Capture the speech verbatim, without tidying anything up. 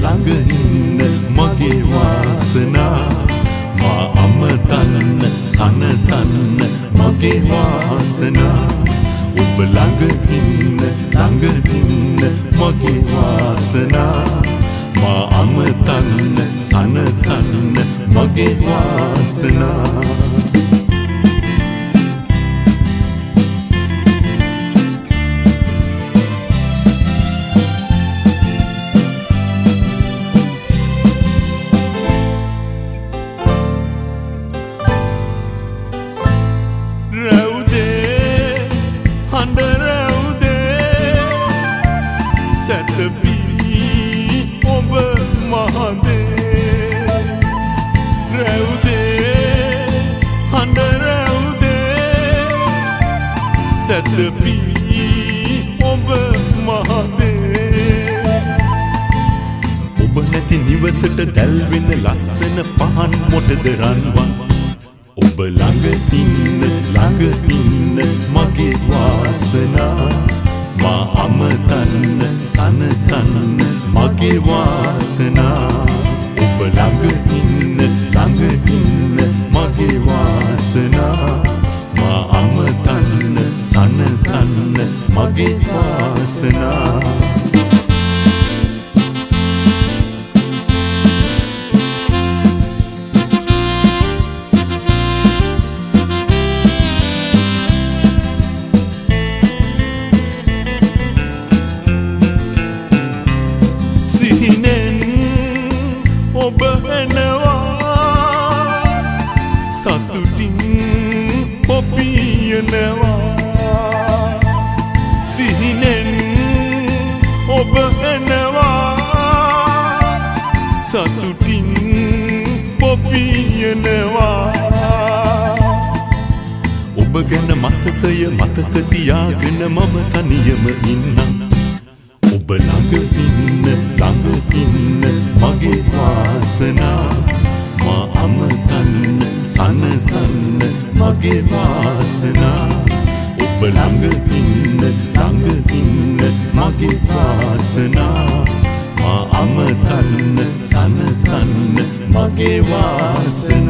ළඟ ඉන්න මගේ වාසනා මා අමතන්න සනසන්න මගේ වාසනා ඔබ ළඟ ඉන්න ළඟ ඉන්න මගේ වාසනා මා අමතන්න සනසන්න මගේ වාසනා සැතපී ඔබ මහදේ ඔබ නැති නිවසට දැල්වෙන ලස්සන පහන් මොටද රන්වන් ඔබ ළඟ ඉන්න ළඟ ඉන්න මගේ වාසනා මා අමතන්න සනසන්න මගේ වාසනා ඔබ ළඟ ඉන්න ළඟ ඉන්න මගේ වාසනා මා අමතන්න සනසන්න මගේ වාසනා සිහිනෙන් ඔබ එනවා සතුටින් ඔබියනවා සිහිනෙන් ඔබ එනවා සතුටින් ඔබියනවා ඔබ ගැන මතකය මතක තියාගෙන මම තනියම ඉන්නම් ඔබ ළඟ ඉන්න ළඟ ඉන්න මගේ වාසනා මා අමතන්න සනසන්න මගේ වාසනා ඔබ ළඟ ඉන්න ළඟ ඉන්න මගේ වාසනා මා අමතන්න සනසන්න මගේ වාසනා